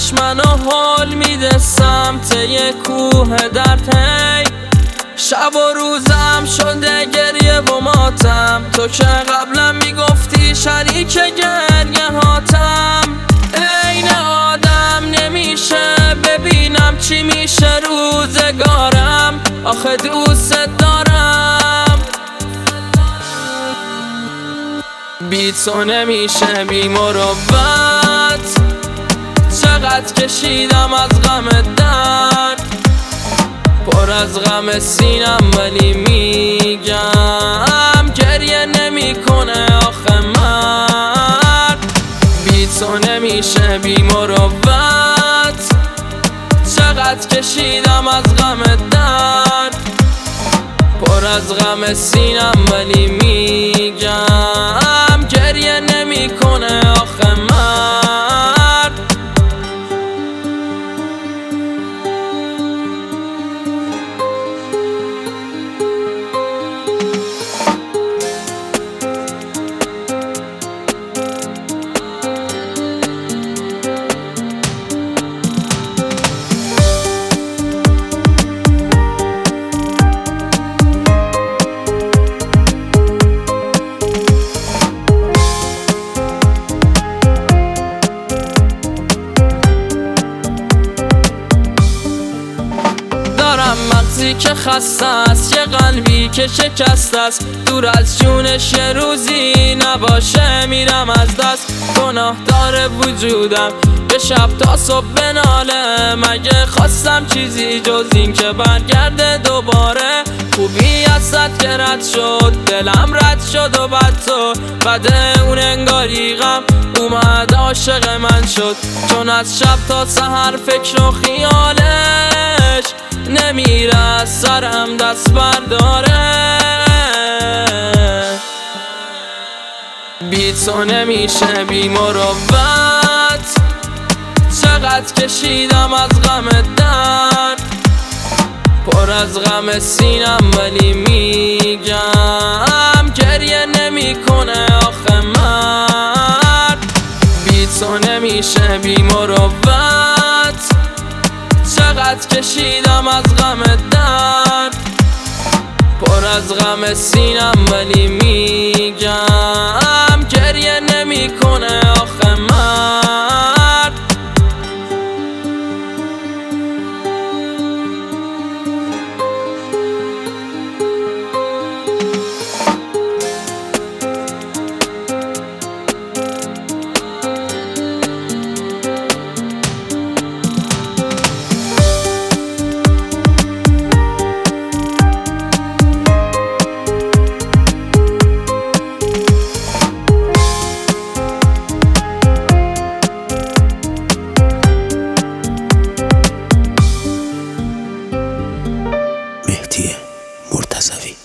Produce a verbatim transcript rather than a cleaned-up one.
چشمش منو حال میده سمت یه کوه در تی. شب و روزم شده گریه و ماتم، تو که قبلا میگفتی شریک گریه هاتم. عین آدم نمیشه ببینم چی میشه روزگارم، آخه دوست دارم. بی تو نمیشه بی مروت، چقدر کشیدم از غم درد، پر از غم سینم ولی میگم گریه نمیکنه آخه مرد. بی تو نمیشه بی مروت، چقدر کشیدم از غم درد، پر از غم سینم ولی میگم گریه نمیکنه آخه مرد. مغزی که خسته است، یه قلبی که شکسته است، دور از جونش یه روزی نباشه میرم از دست. گناه داره وجودم یه شب تا صبح بناله، مگه خواستم چیزی جز این که برگرده دوباره. خوبی ازت که رد شد دلم رد شد و بعد تو بده اون انگاری غم اومد عاشق من شد، چون از شب تا سحر فکر و خیالش نمیره سرم دست برداره. بی تو نمیشه بی مروت، چقدر کشیدم از غم درد، پر از غم سینم ولی میگم گریه نمیکنه آخه مرد. بی تو نمیشه بی مروت، چقدر کشیدم از غم درد، پر از غم سینم ولی میگم گریه نمیکنه آخه مرد. مهدی مرتضوی.